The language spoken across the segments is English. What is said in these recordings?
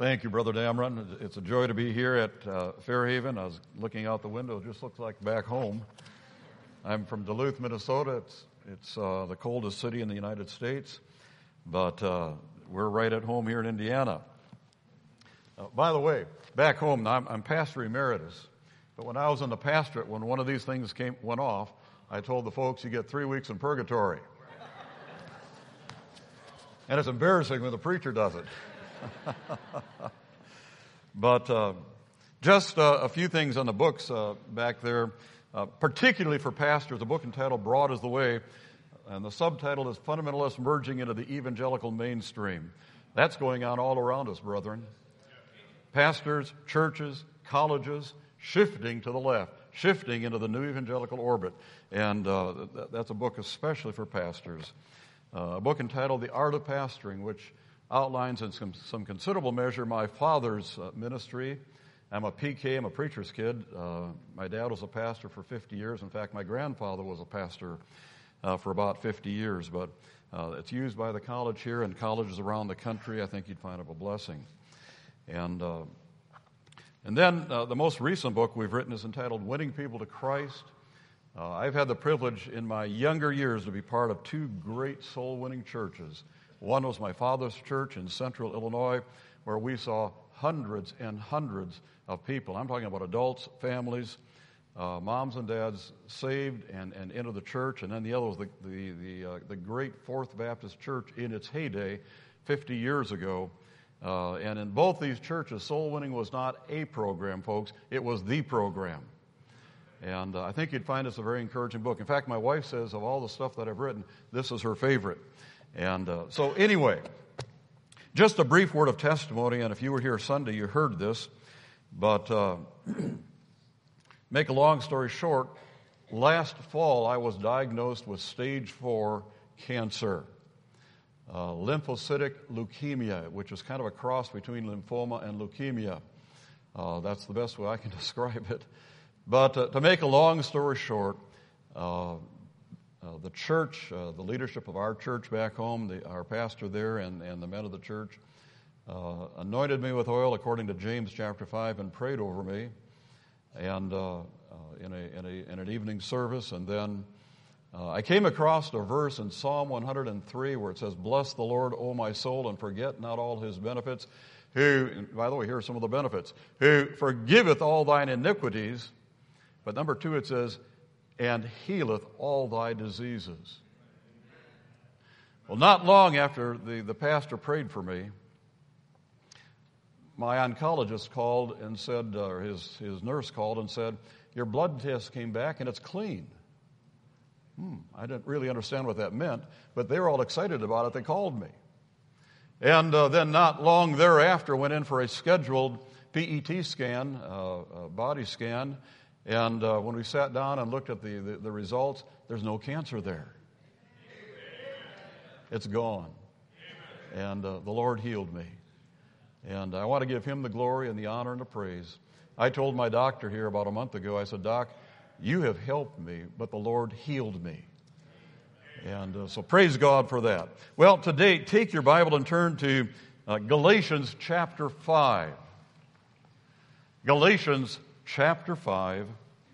Thank you, Brother Damron. It's a joy to be here at Fairhaven. I was looking out the window. It just looks like back home. I'm from Duluth, Minnesota. It's the coldest city in the United States, but we're right at home here in Indiana. By the way, back home, I'm pastor emeritus, but when I was in the pastorate, when one of these things went off, I told the folks, you get 3 weeks in purgatory. And it's embarrassing when the preacher does it. But just a few things on the books back there, particularly for pastors, a book entitled Broad is the Way, and the subtitle is Fundamentalists Merging into the Evangelical Mainstream. That's going on all around us, brethren. Pastors, churches, colleges, shifting to the left, shifting into the new evangelical orbit. And that's a book especially for pastors. A book entitled The Art of Pastoring, which outlines in some considerable measure my father's ministry. I'm a PK, I'm a preacher's kid. My dad was a pastor for 50 years. In fact, my grandfather was a pastor for about 50 years. But it's used by the college here and colleges around the country. I think you'd find it a blessing. And then the most recent book we've written is entitled Winning People to Christ. I've had the privilege in my younger years to be part of 2 great soul-winning churches. One was my father's church in central Illinois, where we saw hundreds and hundreds of people. I'm talking about adults, families, moms and dads saved and into the church. And then the other was the great Fourth Baptist Church in its heyday 50 years ago. And in both these churches, soul winning was not a program, folks. It was the program. And I think you'd find this a very encouraging book. In fact, my wife says of all the stuff that I've written, this is her favorite. And so anyway, just a brief word of testimony, and if you were here Sunday, you heard this. But make a long story short, last fall I was diagnosed with stage 4 cancer, lymphocytic leukemia, which is kind of a cross between lymphoma and leukemia. That's the best way I can describe it. But to make a long story short, the church, the leadership of our church back home, our pastor there and the men of the church, anointed me with oil according to James chapter 5 and prayed over me and in an evening service. And then I came across a verse in Psalm 103 where it says, Bless the Lord, O my soul, and forget not all his benefits, who, by the way, here are some of the benefits, who forgiveth all thine iniquities. But number 2, it says, and healeth all thy diseases. Well, not long after the pastor prayed for me, my oncologist called and said, or his nurse called and said, your blood test came back and it's clean. I didn't really understand what that meant, but they were all excited about it. They called me. And then not long thereafter went in for a scheduled PET scan, body scan. And when we sat down and looked at the results, there's no cancer there. It's gone. And the Lord healed me. And I want to give him the glory and the honor and the praise. I told my doctor here about a month ago, I said, Doc, you have helped me, but the Lord healed me. And so praise God for that. Well, today, take your Bible and turn to Galatians chapter 5. Galatians chapter 5.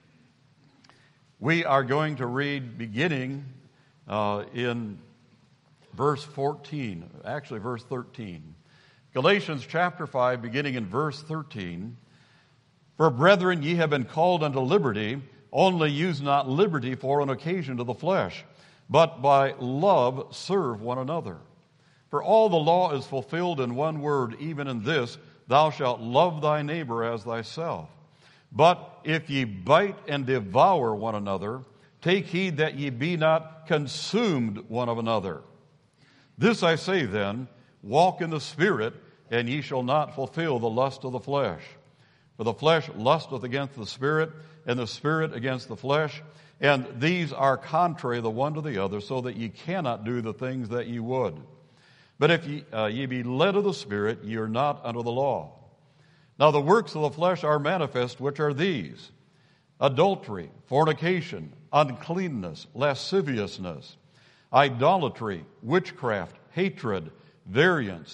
We are going to read beginning in verse 14, actually verse 13. Galatians chapter 5, beginning in verse 13. For brethren, ye have been called unto liberty, only use not liberty for an occasion to the flesh, but by love serve one another. For all the law is fulfilled in one word, even in this, thou shalt love thy neighbor as thyself. But if ye bite and devour one another, take heed that ye be not consumed one of another. This I say then, walk in the Spirit, and ye shall not fulfill the lust of the flesh. For the flesh lusteth against the Spirit, and the Spirit against the flesh, and these are contrary the one to the other, so that ye cannot do the things that ye would. But if ye be led of the Spirit, ye are not under the law. Now the works of the flesh are manifest, which are these: adultery, fornication, uncleanness, lasciviousness, idolatry, witchcraft, hatred, variance,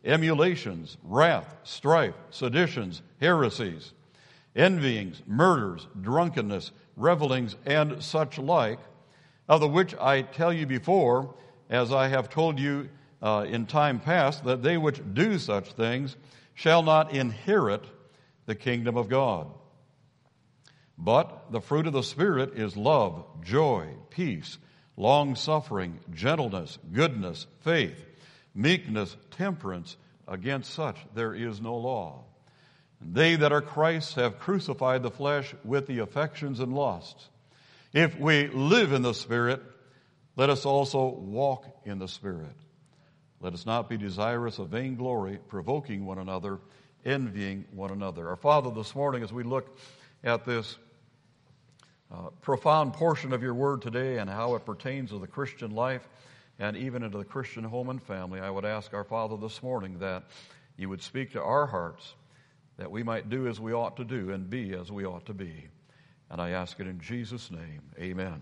emulations, wrath, strife, seditions, heresies, envyings, murders, drunkenness, revelings, and such like, of the which I tell you before, as I have told you in time past, that they which do such things shall not inherit the kingdom of God. But the fruit of the Spirit is love, joy, peace, long-suffering, gentleness, goodness, faith, meekness, temperance. Against such there is no law. They that are Christ's have crucified the flesh with the affections and lusts. If we live in the Spirit, let us also walk in the Spirit. Let us not be desirous of vainglory, provoking one another, envying one another. Our Father, this morning, as we look at this profound portion of your word today and how it pertains to the Christian life and even into the Christian home and family, I would ask our Father this morning that you would speak to our hearts, that we might do as we ought to do and be as we ought to be. And I ask it in Jesus' name. Amen.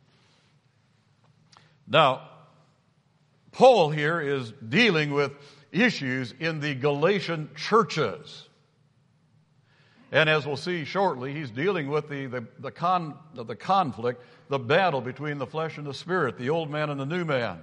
Now, Paul here is dealing with issues in the Galatian churches. And as we'll see shortly, he's dealing with the conflict, the battle between the flesh and the spirit, the old man and the new man.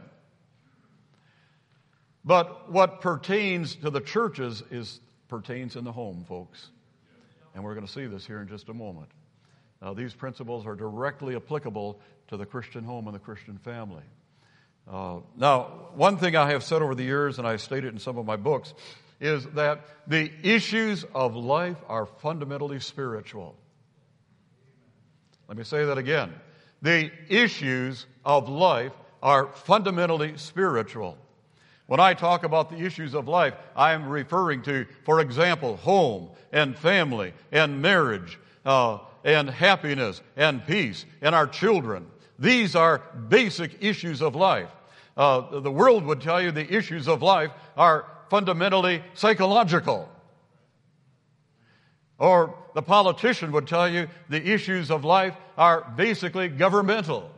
But what pertains to the churches pertains in the home, folks. And we're going to see this here in just a moment. Now, these principles are directly applicable to the Christian home and the Christian family. Now, one thing I have said over the years, and I stated in some of my books, is that the issues of life are fundamentally spiritual. Let me say that again. The issues of life are fundamentally spiritual. When I talk about the issues of life, I am referring to, for example, home and family and marriage and happiness and peace and our children. These are basic issues of life. The world would tell you the issues of life are fundamentally psychological. Or the politician would tell you the issues of life are basically governmental.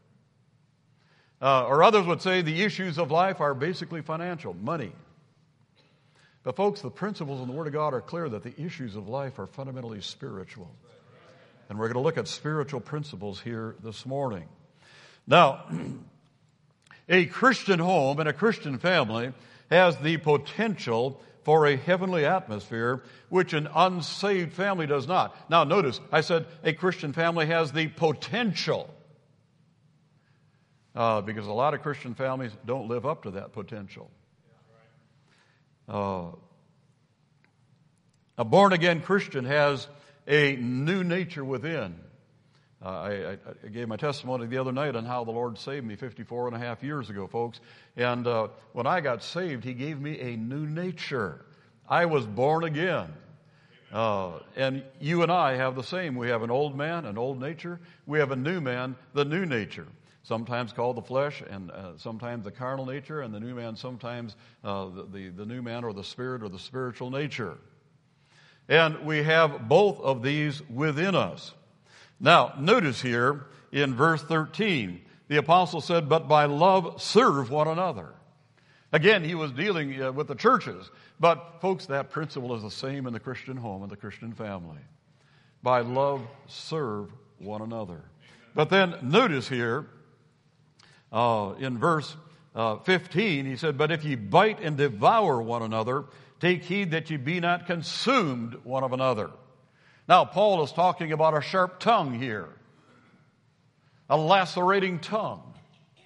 Or others would say the issues of life are basically financial, money. But folks, the principles in the Word of God are clear that the issues of life are fundamentally spiritual. And we're going to look at spiritual principles here this morning. Now, a Christian home and a Christian family has the potential for a heavenly atmosphere, which an unsaved family does not. Now, notice, I said a Christian family has the potential. Because a lot of Christian families don't live up to that potential. A born-again Christian has a new nature within. I gave my testimony the other night on how the Lord saved me 54 and a half years ago, folks. And when I got saved, He gave me a new nature. I was born again. And you and I have the same. We have an old man, an old nature. We have a new man, the new nature. Sometimes called the flesh, and sometimes the carnal nature, and the new man sometimes the new man or the spirit or the spiritual nature. And we have both of these within us. Now, notice here in verse 13, the apostle said, "But by love serve one another." Again, he was dealing with the churches. But, folks, that principle is the same in the Christian home and the Christian family. By love serve one another. But then notice here, in verse 15, he said, "But if ye bite and devour one another, take heed that ye be not consumed one of another." Now, Paul is talking about a sharp tongue here, a lacerating tongue,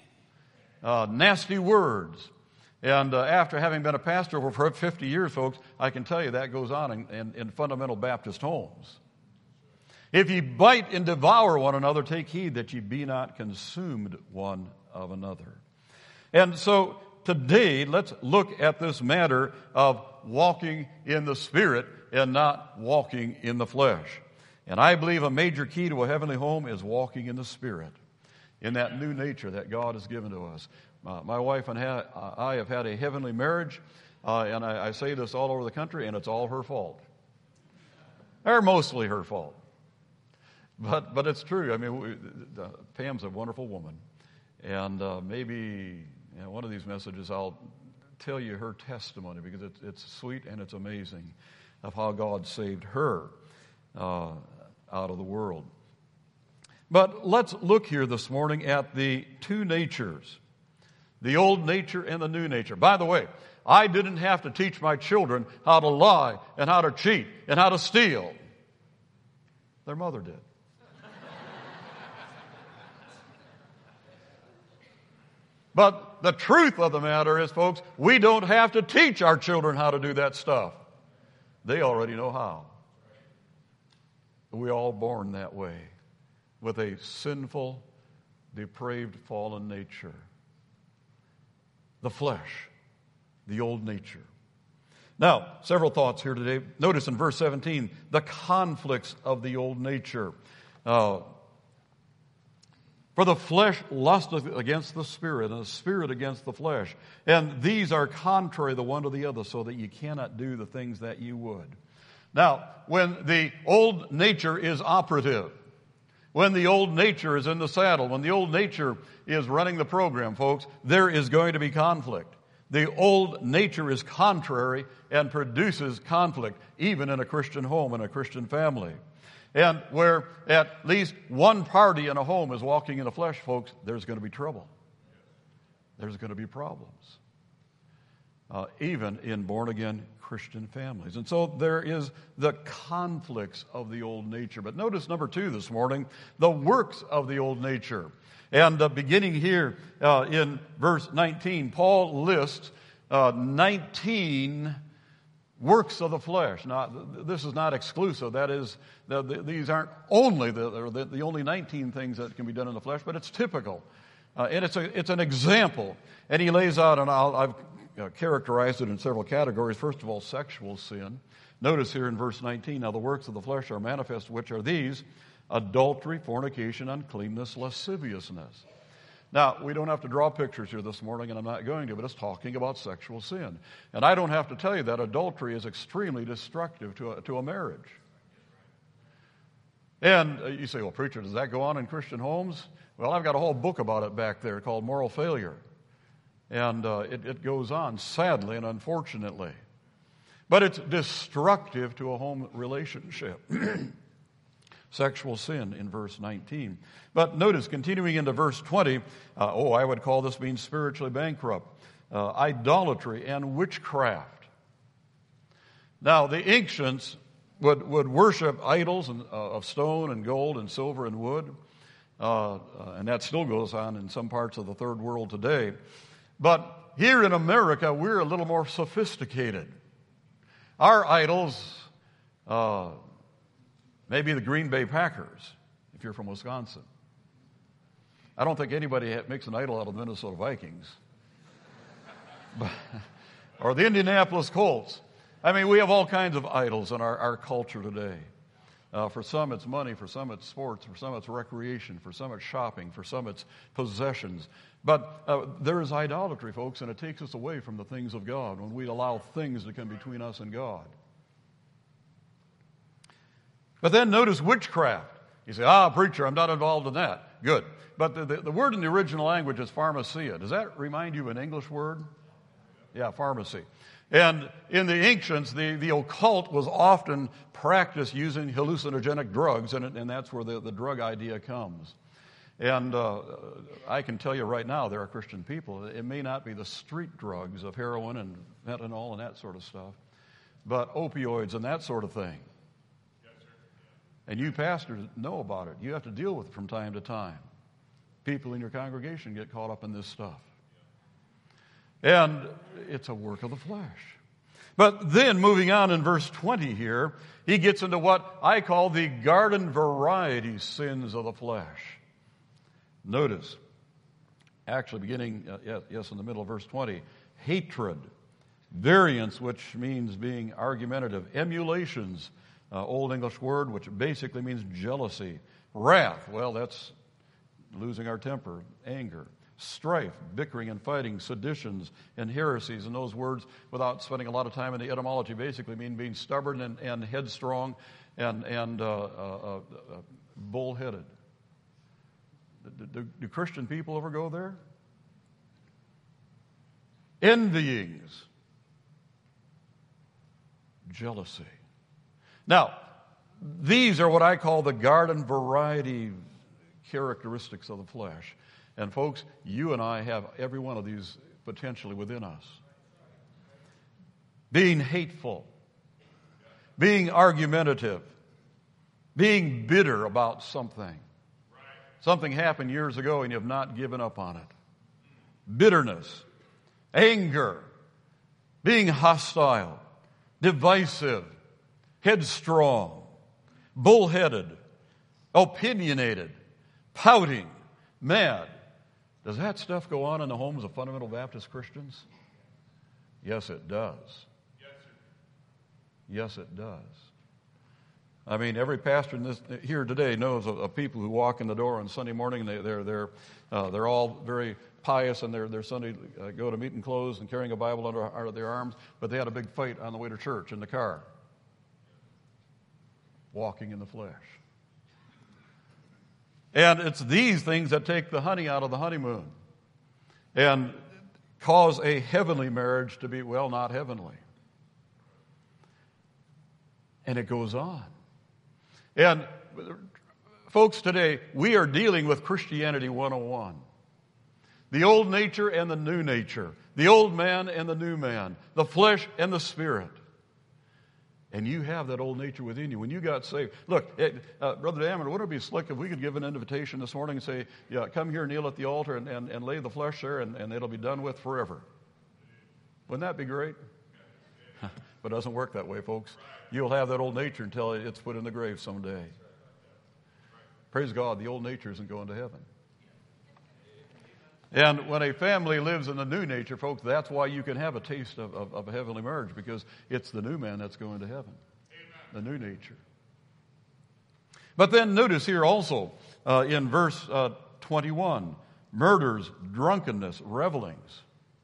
nasty words. And after having been a pastor for 50 years, folks, I can tell you that goes on in fundamental Baptist homes. If ye bite and devour one another, take heed that ye be not consumed one of another. And so today, let's look at this matter of walking in the Spirit and not walking in the flesh. And I believe a major key to a heavenly home is walking in the Spirit, in that new nature that God has given to us. My wife and I have had a heavenly marriage, and I say this all over the country, and it's all her fault. Or mostly her fault. But it's true. I mean, Pam's a wonderful woman. And maybe one of these messages I'll tell you her testimony because it's sweet and it's amazing of how God saved her out of the world. But let's look here this morning at the two natures, the old nature and the new nature. By the way, I didn't have to teach my children how to lie and how to cheat and how to steal. Their mother did. But the truth of the matter is, folks, we don't have to teach our children how to do that stuff. They already know how. We're all born that way, with a sinful, depraved, fallen nature. The flesh, the old nature. Now, several thoughts here today. Notice in verse 17, the conflicts of the old nature. For the flesh lusteth against the Spirit, and the Spirit against the flesh. And these are contrary the one to the other, so that you cannot do the things that you would. Now, when the old nature is operative, when the old nature is in the saddle, when the old nature is running the program, folks, there is going to be conflict. The old nature is contrary and produces conflict, even in a Christian home, in a Christian family. And where at least one party in a home is walking in the flesh, folks, there's going to be trouble. There's going to be problems. Even in born-again Christian families. And so there is the conflicts of the old nature. But notice number 2 this morning, the works of the old nature. And beginning here in verse 19, Paul lists 19 works of the flesh. Now, this is not exclusive. That is, these aren't only the only 19 things that can be done in the flesh, but it's typical. And it's an example. And he lays out, and I've characterized it in several categories. First of all, sexual sin. Notice here in verse 19, now the works of the flesh are manifest, which are these: adultery, fornication, uncleanness, lasciviousness. Now, we don't have to draw pictures here this morning, and I'm not going to, but it's talking about sexual sin. And I don't have to tell you that adultery is extremely destructive to a marriage. And you say, well, preacher, does that go on in Christian homes? Well, I've got a whole book about it back there called Moral Failure. And it goes on, sadly and unfortunately. But it's destructive to a home relationship. Sexual sin in verse 19. But notice, continuing into verse 20, I would call this being spiritually bankrupt. Idolatry and witchcraft. Now, the ancients would worship idols of stone and gold and silver and wood. And that still goes on in some parts of the third world today. But here in America, we're a little more sophisticated. Our idols, maybe the Green Bay Packers, if you're from Wisconsin. I don't think anybody makes an idol out of the Minnesota Vikings. Or the Indianapolis Colts. I mean, we have all kinds of idols in our culture today. For some it's money, for some it's sports, for some it's recreation, for some it's shopping, for some it's possessions. But there is idolatry, folks, and it takes us away from the things of God when we allow things to come between us and God. But then notice witchcraft. You say, preacher, I'm not involved in that. Good. But the word in the original language is pharmacia. Does that remind you of an English word? Yeah, pharmacy. And in the ancients, the occult was often practiced using hallucinogenic drugs, and that's where the drug idea comes. And I can tell you right now, there are Christian people. It may not be the street drugs of heroin and fentanyl and that sort of stuff, but opioids and that sort of thing. And you pastors know about it. You have to deal with it from time to time. People in your congregation get caught up in this stuff. And it's a work of the flesh. But then, moving on in verse 20 here, he gets into what I call the garden variety sins of the flesh. Notice, actually beginning, in the middle of verse 20, hatred, variance, which means being argumentative, emulations, Old English word, which basically means jealousy, wrath, well, that's losing our temper, anger, strife, bickering and fighting, seditions and heresies. And those words, without spending a lot of time in the etymology, basically mean being stubborn and headstrong and bullheaded. Do Christian people ever go there? envyings, jealousy. Now, these are what I call the garden variety characteristics of the flesh. And folks, you and I have every one of these potentially within us. Being hateful, being argumentative, being bitter about something. Something happened years ago and you have not given up on it. Bitterness, anger, being hostile, divisive, headstrong, bullheaded, opinionated, pouting, mad. Does that stuff go on in the homes of fundamental Baptist Christians? Yes, it does. Yes, it does. I mean, every pastor here today knows of people who walk in the door on Sunday morning. They're all very pious, and they're Sunday go to meeting clothes and carrying a Bible under their arms. But they had a big fight on the way to church in the car, walking in the flesh. And it's these things that take the honey out of the honeymoon and cause a heavenly marriage to be, well, not heavenly. And it goes on. And folks, today, we are dealing with Christianity 101. The old nature and the new nature. The old man and the new man. The flesh and the spirit. And you have that old nature within you. When you got saved, look, Brother Damon, wouldn't it be slick if we could give an invitation this morning and say, yeah, come here, kneel at the altar and lay the flesh there, and it'll be done with forever. Wouldn't that be great? But it doesn't work that way, folks. You'll have that old nature until it's put in the grave someday. Praise God, the old nature isn't going to heaven. And when a family lives in the new nature, folks, that's why you can have a taste of a heavenly marriage, because it's the new man that's going to heaven. Amen. The new nature. But then notice here also in verse 21, murders, drunkenness, revelings.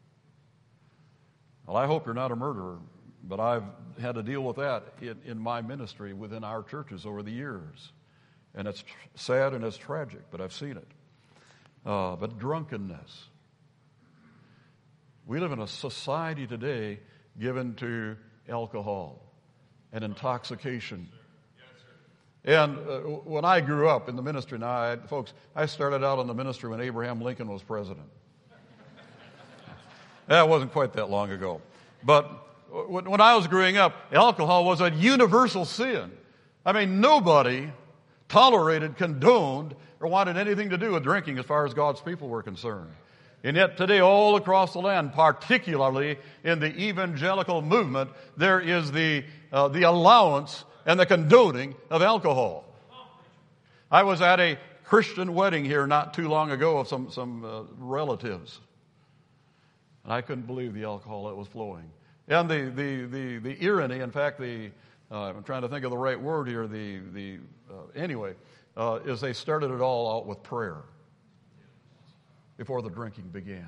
Well, I hope you're not a murderer, but I've had to deal with that in my ministry within our churches over the years. And it's sad and it's tragic, but I've seen it. But drunkenness. We live in a society today given to alcohol and intoxication. And when I grew up in the ministry, folks, I started out in the ministry when Abraham Lincoln was president. That wasn't quite that long ago. But when I was growing up, alcohol was a universal sin. I mean, nobody tolerated, condoned, or wanted anything to do with drinking as far as God's people were concerned. And yet today, all across the land, particularly in the evangelical movement, there is the allowance and the condoning of alcohol. I was at a Christian wedding here not too long ago of some relatives. And I couldn't believe the alcohol that was flowing. And the irony, in fact, I'm trying to think of the right word here, is they started it all out with prayer before the drinking began.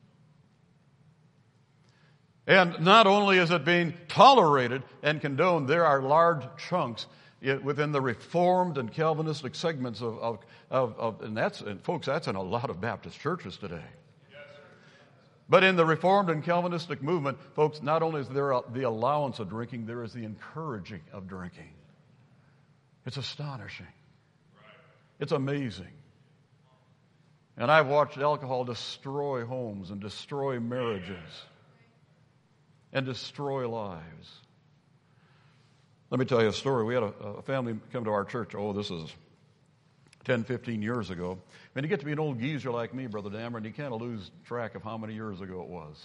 And not only is it being tolerated and condoned, there are large chunks within the Reformed and Calvinistic segments and folks, that's in a lot of Baptist churches today. But in the Reformed and Calvinistic movement, folks, not only is there the allowance of drinking, there is the encouraging of drinking. It's astonishing. It's amazing. And I've watched alcohol destroy homes and destroy marriages and destroy lives. Let me tell you a story. We had a family come to our church. This is 10, 15 years ago. When you get to be an old geezer like me, Brother Dameron, you kind of lose track of how many years ago it was.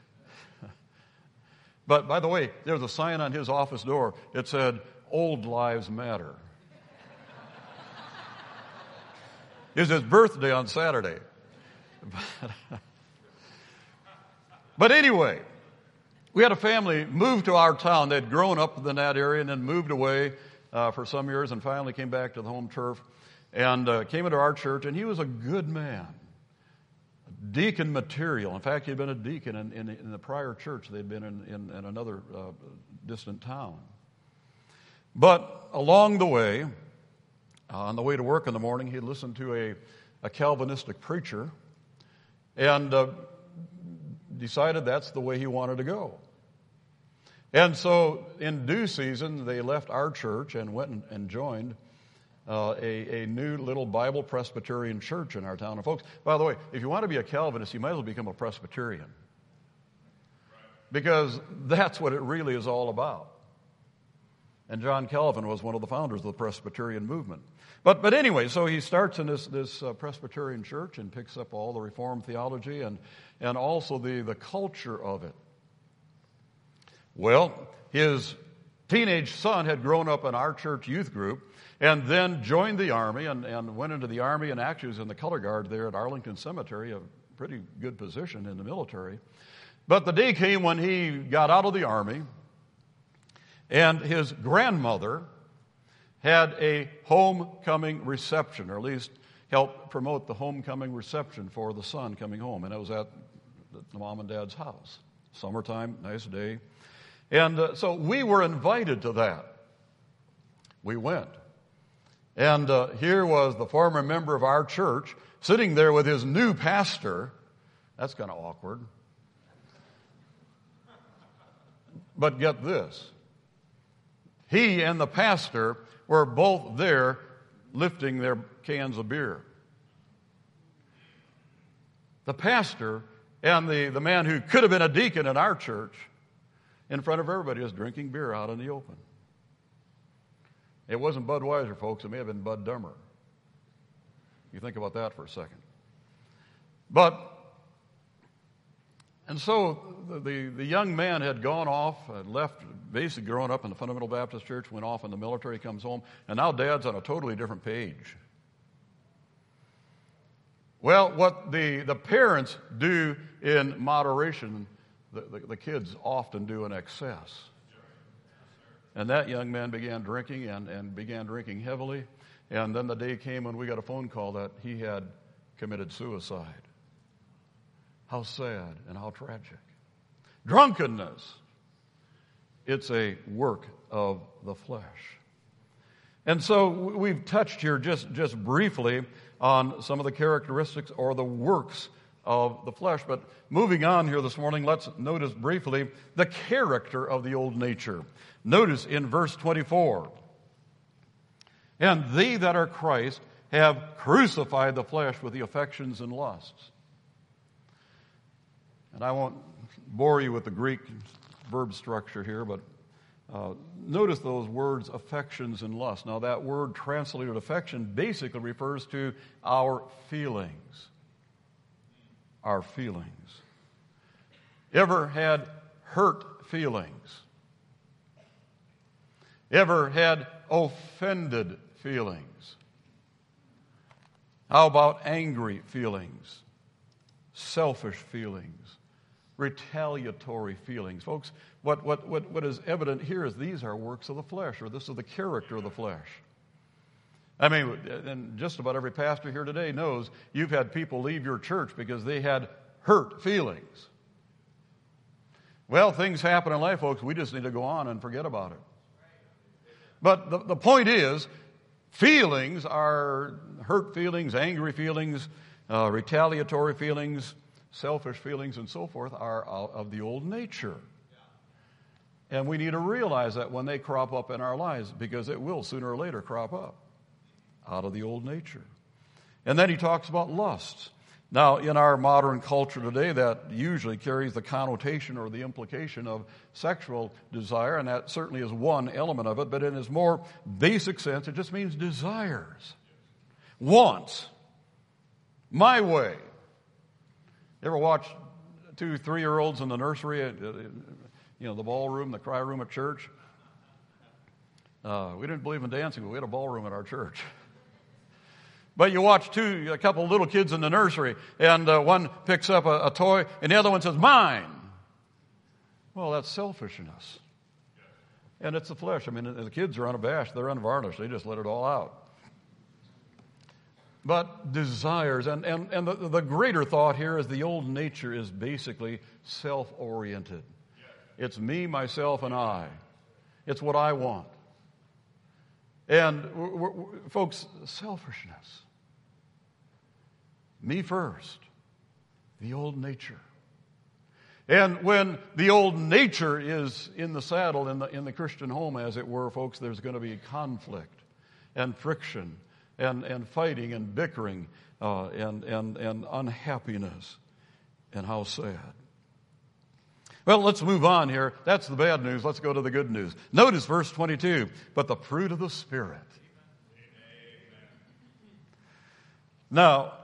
But by the way, there was a sign on his office door. It said, "Old Lives Matter." It was his birthday on Saturday. But anyway, we had a family move to our town. They'd grown up in that area and then moved away for some years and finally came back to the home turf. And came into our church, and he was a good man, deacon material. In fact, he'd been a deacon in the prior church. They'd been in another distant town. But along the way, on the way to work in the morning, he'd listened to a Calvinistic preacher, and decided that's the way he wanted to go. And so in due season, they left our church and went and joined a new little Bible Presbyterian church in our town. And folks, by the way, if you want to be a Calvinist, you might as well become a Presbyterian. Because that's what it really is all about. And John Calvin was one of the founders of the Presbyterian movement. But anyway, so he starts in this Presbyterian church and picks up all the Reformed theology and also the culture of it. Well, his teenage son had grown up in our church youth group and then joined the Army and went into the Army and actually was in the color guard there at Arlington Cemetery, a pretty good position in the military. But the day came when he got out of the Army, and his grandmother had a homecoming reception, or at least helped promote the homecoming reception for the son coming home. And it was at the mom and dad's house. Summertime, nice day. And so we were invited to that. We went. And here was the former member of our church sitting there with his new pastor. That's kind of awkward. But get this. He and the pastor were both there lifting their cans of beer. The pastor and the man who could have been a deacon in our church in front of everybody was drinking beer out in the open. It wasn't Budweiser, folks. It may have been Bud Dummer. You think about that for a second. And so the young man had gone off, left, basically growing up in the Fundamental Baptist Church, went off in the military, comes home, and now Dad's on a totally different page. Well, what the parents do in moderation, the kids often do in excess. And that young man began drinking and began drinking heavily, and then the day came when we got a phone call that he had committed suicide. How sad and how tragic. Drunkenness. It's a work of the flesh. And so we've touched here just briefly on some of the characteristics or the works of the flesh. But moving on here this morning, let's notice briefly the character of the old nature. Notice in verse 24. And they that are Christ have crucified the flesh with the affections and lusts. And I won't bore you with the Greek verb structure here, but notice those words, affections and lust. Now that word translated affection basically refers to our feelings. Our feelings. Ever had hurt feelings? Ever had offended feelings? How about angry feelings? Selfish feelings? Retaliatory feelings. Folks, what is evident here is these are works of the flesh, or this is the character of the flesh. I mean, and just about every pastor here today knows you've had people leave your church because they had hurt feelings. Well, things happen in life, folks. We just need to go on and forget about it. But the point is, feelings are hurt feelings, angry feelings, retaliatory feelings, selfish feelings, and so forth are of the old nature. And we need to realize that when they crop up in our lives, because it will sooner or later crop up out of the old nature. And then he talks about lusts. Now, in our modern culture today, that usually carries the connotation or the implication of sexual desire, and that certainly is one element of it, but in its more basic sense, it just means desires, wants, my way. You ever watch 2 3-year-olds in the nursery, the ballroom, the cry room at church? We didn't believe in dancing, but we had a ballroom at our church. But you watch a couple of little kids in the nursery, and one picks up a toy, and the other one says, mine. Well, that's selfishness. And it's the flesh. I mean, the kids are unabashed. They're unvarnished. They just let it all out. But desires, and the greater thought here is the old nature is basically self-oriented. It's me, myself, and I. It's what I want. And folks, selfishness. Me first. The old nature. And when the old nature is in the saddle, in the Christian home, as it were, folks, there's going to be conflict and friction and fighting and bickering and unhappiness. And how sad. Well, let's move on here. That's the bad news. Let's go to the good news. Notice verse 22. But the fruit of the Spirit. Now,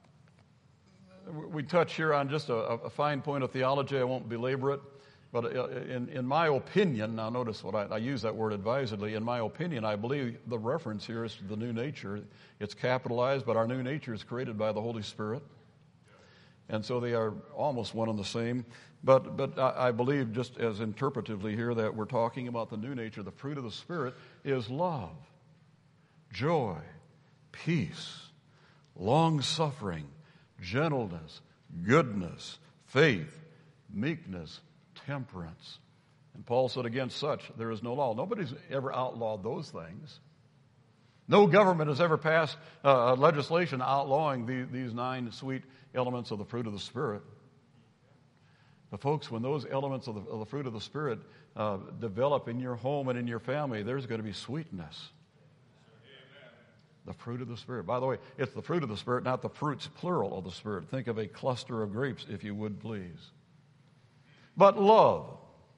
we touch here on just a fine point of theology. I won't belabor it. But in my opinion, now notice what I use that word advisedly. In my opinion, I believe the reference here is to the new nature. It's capitalized, but our new nature is created by the Holy Spirit. And so they are almost one and the same. But I believe, just as interpretively here, that we're talking about the new nature. The fruit of the Spirit is love, joy, peace, long-suffering, gentleness, goodness, faith, meekness, temperance. And Paul said, against such there is no law. Nobody's ever outlawed those things. No government has ever passed legislation outlawing these 9 sweet elements of the fruit of the Spirit. But folks, when those elements of the fruit of the Spirit develop in your home and in your family, there's going to be sweetness. The fruit of the Spirit. By the way, it's the fruit of the Spirit, not the fruits, plural, of the Spirit. Think of a cluster of grapes, if you would, please. But love,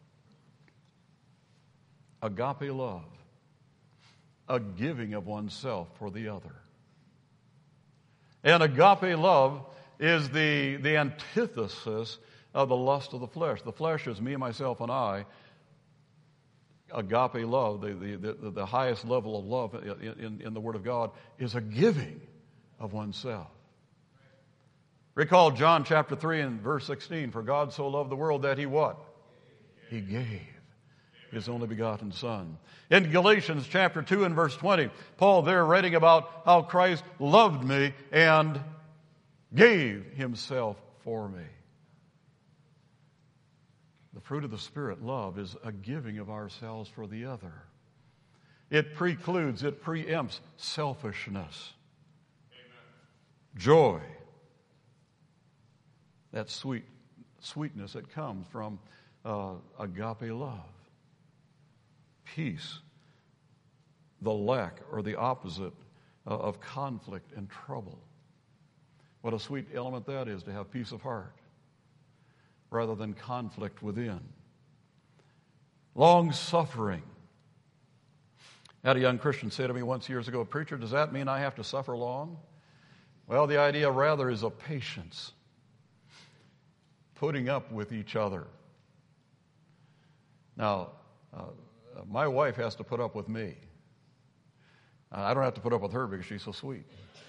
agape love, a giving of oneself for the other. And agape love is the antithesis of the lust of the flesh. The flesh is me, myself, and I. Agape love, the highest level of love in the Word of God, is a giving of oneself. Recall John chapter 3 and verse 16. For God so loved the world that He what? He gave His only begotten Son. In Galatians chapter 2 and verse 20, Paul there writing about how Christ loved me and gave Himself for me. The fruit of the Spirit, love, is a giving of ourselves for the other. It precludes, it preempts selfishness. Amen. Joy. That sweetness that comes from agape love. Peace. The lack or the opposite of conflict and trouble. What a sweet element that is, to have peace of heart rather than conflict within. Long-suffering. I had a young Christian say to me once years ago, "Preacher, does that mean I have to suffer long?" Well, the idea rather is of patience. Putting up with each other. Now, my wife has to put up with me. I don't have to put up with her because she's so sweet.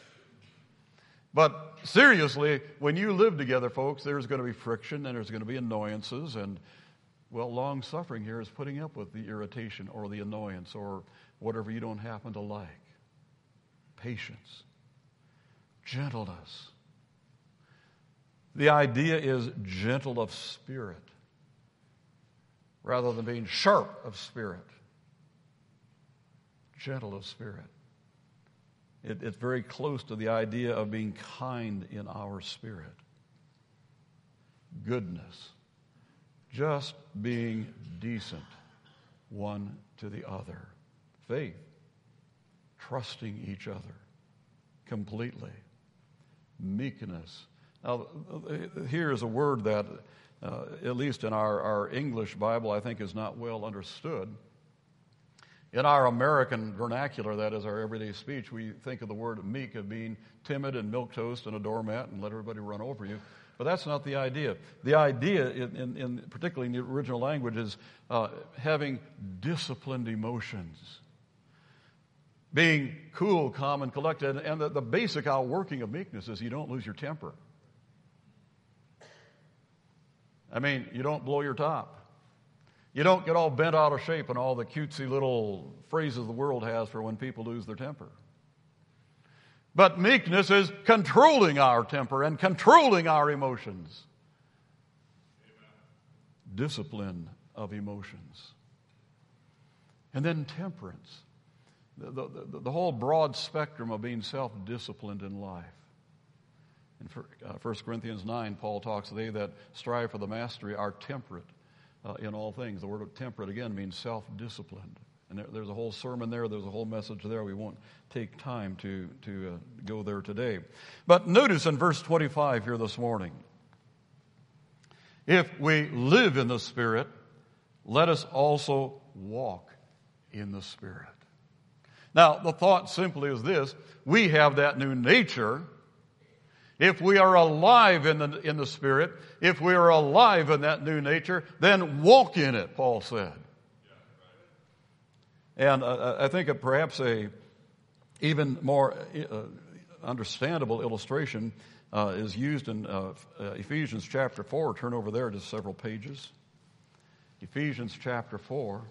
But seriously, when you live together, folks, there's going to be friction and there's going to be annoyances. And, well, long-suffering here is putting up with the irritation or the annoyance or whatever you don't happen to like. Patience. Gentleness. The idea is gentle of spirit rather than being sharp of spirit. Gentle of spirit. It's very close to the idea of being kind in our spirit. Goodness. Just being decent one to the other. Faith. Trusting each other completely. Meekness. Now, here is a word that, at least in our English Bible, I think is not well understood. In our American vernacular, that is our everyday speech, we think of the word meek of being timid and milquetoast and a doormat and let everybody run over you. But that's not the idea. The idea, particularly in the original language, is having disciplined emotions. Being cool, calm, and collected. And the basic outworking of meekness is you don't lose your temper. I mean, you don't blow your top. You don't get all bent out of shape and all the cutesy little phrases the world has for when people lose their temper. But meekness is controlling our temper and controlling our emotions. Amen. Discipline of emotions. And then temperance. The whole broad spectrum of being self-disciplined in life. In 1 Corinthians 9, Paul talks, they that strive for the mastery are temperate in all things. The word temperate, again, means self-disciplined. And there's a whole sermon there. There's a whole message there. We won't take time to go there today. But notice in verse 25 here this morning, if we live in the Spirit, let us also walk in the Spirit. Now, the thought simply is this: we have that new nature. If we are alive in the Spirit, if we are alive in that new nature, then walk in it, Paul said. And I think perhaps a even more understandable illustration is used in Ephesians chapter 4. Turn over there just several pages. Ephesians chapter 4.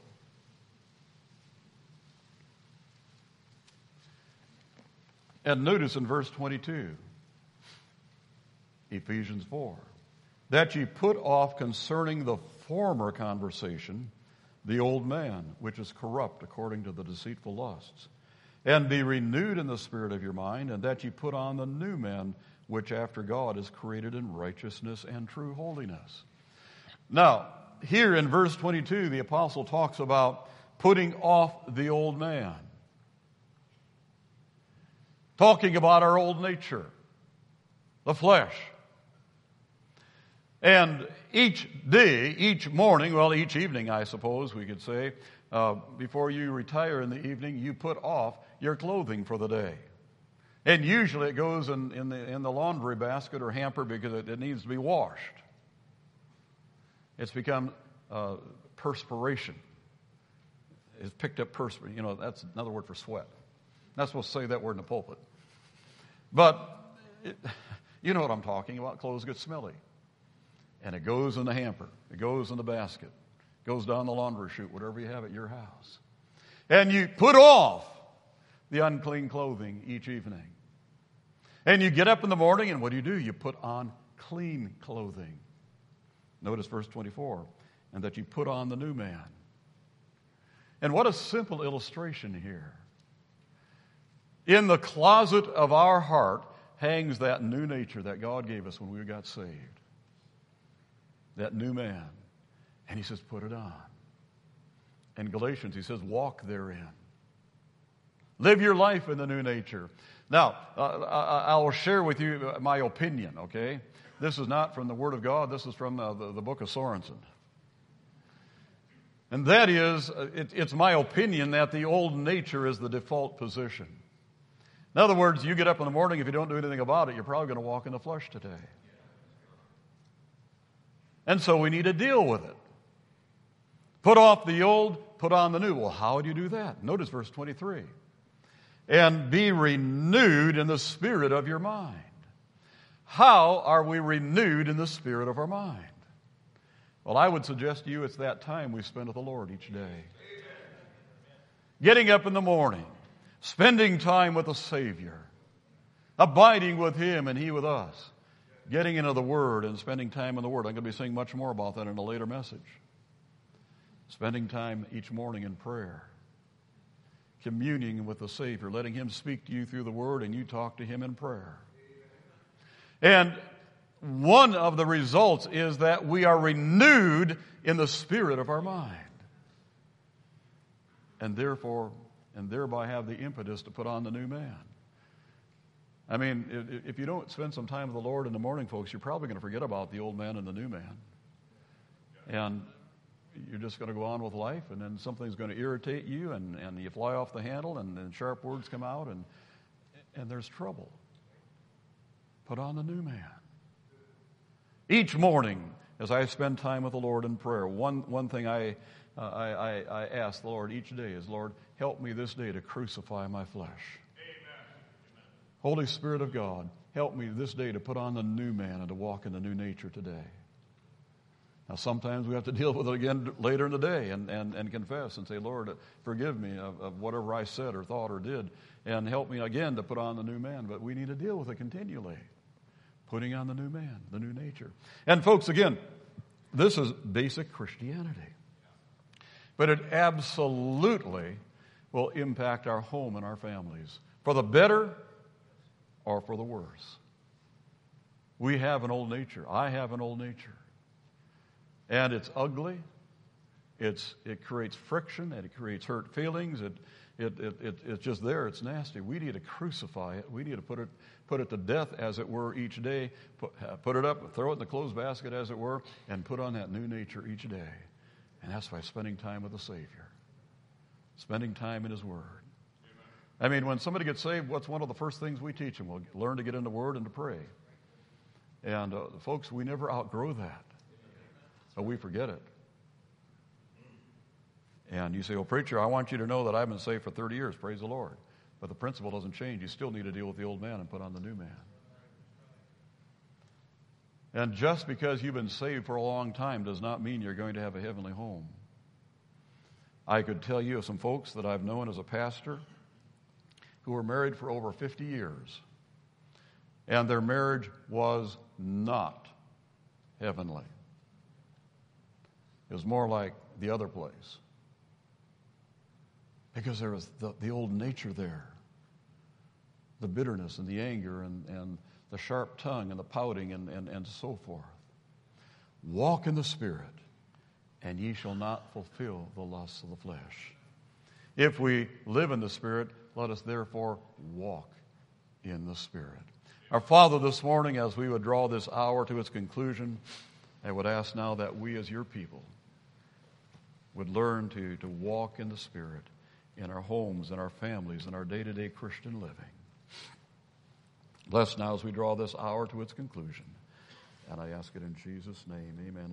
And notice in verse 22, Ephesians 4, that ye put off concerning the former conversation the old man, which is corrupt according to the deceitful lusts, and be renewed in the spirit of your mind, and that ye put on the new man, which after God is created in righteousness and true holiness. Now, here in verse 22, the apostle talks about putting off the old man, talking about our old nature, the flesh. And each day, each morning, well, each evening, I suppose we could say, before you retire in the evening, you put off your clothing for the day. And usually it goes in the laundry basket or hamper because it needs to be washed. It's become perspiration. It's picked up perspiration. You know, that's another word for sweat. Not supposed to say that word in the pulpit. But you know what I'm talking about. Clothes get smelly. And it goes in the hamper. It goes in the basket. It goes down the laundry chute, whatever you have at your house. And you put off the unclean clothing each evening. And you get up in the morning, and what do? You put on clean clothing. Notice verse 24. And that you put on the new man. And what a simple illustration here. In the closet of our heart hangs that new nature that God gave us when we got saved. That new man. And he says, put it on. In Galatians, he says, walk therein. Live your life in the new nature. Now, I will share with you my opinion, okay? This is not from the Word of God. This is from the book of Sorensen. And that is, it's my opinion that the old nature is the default position. In other words, you get up in the morning, if you don't do anything about it, you're probably going to walk in the flesh today. And so we need to deal with it. Put off the old, put on the new. Well, how do you do that? Notice verse 23. And be renewed in the spirit of your mind. How are we renewed in the spirit of our mind? Well, I would suggest to you it's that time we spend with the Lord each day. Getting up in the morning, spending time with the Savior, abiding with Him and He with us, getting into the Word and spending time in the Word. I'm going to be saying much more about that in a later message. Spending time each morning in prayer, communing with the Savior, letting Him speak to you through the Word and you talk to Him in prayer. And one of the results is that we are renewed in the spirit of our mind. And thereby have the impetus to put on the new man. I mean, if you don't spend some time with the Lord in the morning, folks, you're probably going to forget about the old man and the new man. And you're just going to go on with life, and then something's going to irritate you, and you fly off the handle, and then sharp words come out, and there's trouble. Put on the new man. Each morning, as I spend time with the Lord in prayer, one thing I ask the Lord each day is, Lord, help me this day to crucify my flesh. Amen. Holy Spirit of God, help me this day to put on the new man and to walk in the new nature today. Now, sometimes we have to deal with it again later in the day and confess and say, Lord, forgive me of whatever I said or thought or did, and help me again to put on the new man. But we need to deal with it continually. Putting on the new man, the new nature. And folks, again, this is basic Christianity. But it absolutely will impact our home and our families, for the better or for the worse. We have an old nature. I have an old nature. And it's ugly. It creates friction, and it creates hurt feelings. It's just there. It's nasty. We need to crucify it. We need to put it to death, as it were, each day. Put it up, throw it in the clothes basket, as it were, and put on that new nature each day. And that's by spending time with the Savior. Spending time in His Word. I mean, when somebody gets saved, what's one of the first things we teach them? We'll learn to get in the Word and to pray. And folks, we never outgrow that. But we forget it. And you say, well, preacher, I want you to know that I've been saved for 30 years. Praise the Lord. But the principle doesn't change. You still need to deal with the old man and put on the new man. And just because you've been saved for a long time does not mean you're going to have a heavenly home. I could tell you of some folks that I've known as a pastor who were married for over 50 years. And their marriage was not heavenly. It was more like the other place. Because there was the old nature there. The bitterness and the anger and the sharp tongue and the pouting and so forth. Walk in the Spirit, and ye shall not fulfill the lusts of the flesh. If we live in the Spirit, let us therefore walk in the Spirit. Our Father, this morning, as we would draw this hour to its conclusion, I would ask now that we as your people would learn to walk in the Spirit in our homes, in our families, in our day-to-day Christian living. Bless now as we draw this hour to its conclusion. And I ask it in Jesus' name. Amen.